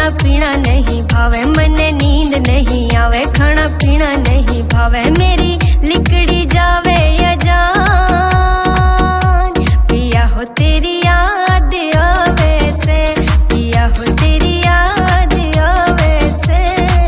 खाना पीना नहीं भावे, मने नींद नहीं आवे, खाना पीना नहीं भावे, मेरी लिकड़ी जावे या जान, पिया हो तेरी याद आवे से, पिया हो तेरी याद आवे से।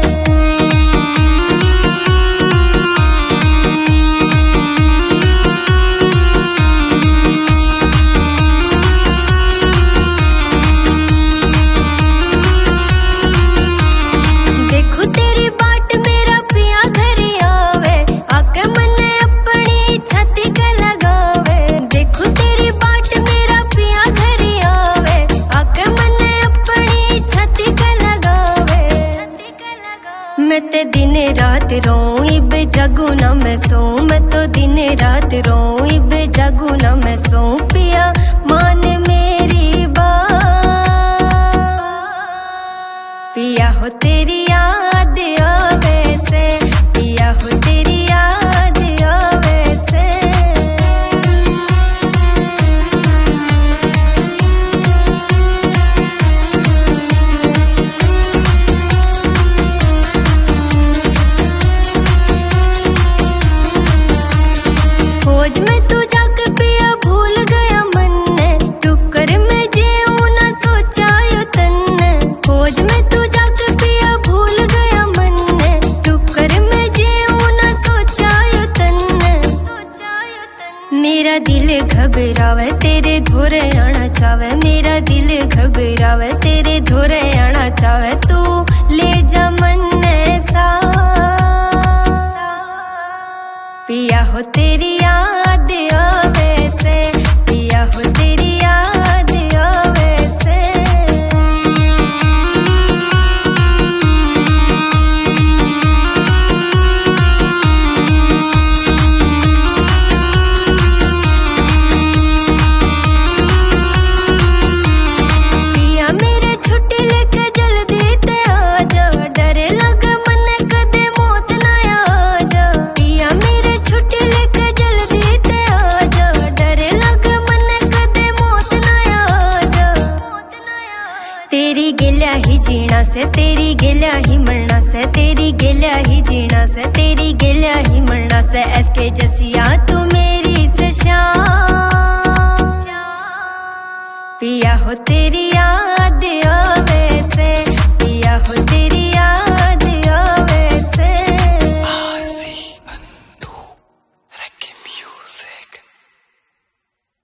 देखो तेरी बाट मेरा पिया घर आवे, आके मने अपनी छाती के लगावे, देखो तेरी बाट मेरा पिया घर आवे, आके मने अपनी छाती के लगावे। मैं ते दिन रात रोऊं इबे जागू ना मैं सोऊं, मैं तो दिन रात रोऊं इबे जागू ना मैं सोऊं, पिया मान मेरी बात, पिया हो तेरी याद आवे से, पिया हो तेरी याद आवे से। खोज में तू जाके पिया भूल गया मन ने, टुकर में जीऊं ना सोचा यो तन ने, खोज में तू जाके पिया भूल गया मन ने, टुकर में जीऊं ना सोचा यो तन ने। मेरा दिल घबरावे तेरे धोरे आना चावे, मेरा दिल घबरावे तेरे धोरे आना चावे, तू ले जा मन ने साथ, पिया हो तेरी याद आवे से, पिया हो तेरी याद आवे से। पिया मेरे छुट्टी लेके जल्दी ते आजा, डरे लगे मने कदे मौत ना आजा, पिया मेरे छुट्टी लेके जल्दी ते आजा, डरे लगे मने कदे मौत ना आजा। तेरी गिल्या ही जीना से, तेरी गिल्या ही मरना से, तेरी गिल्या ही जीना से, तेरी गिल्या ही मरना से, एसके जसिया तू मेरी से शान, पिया हो तेरी याद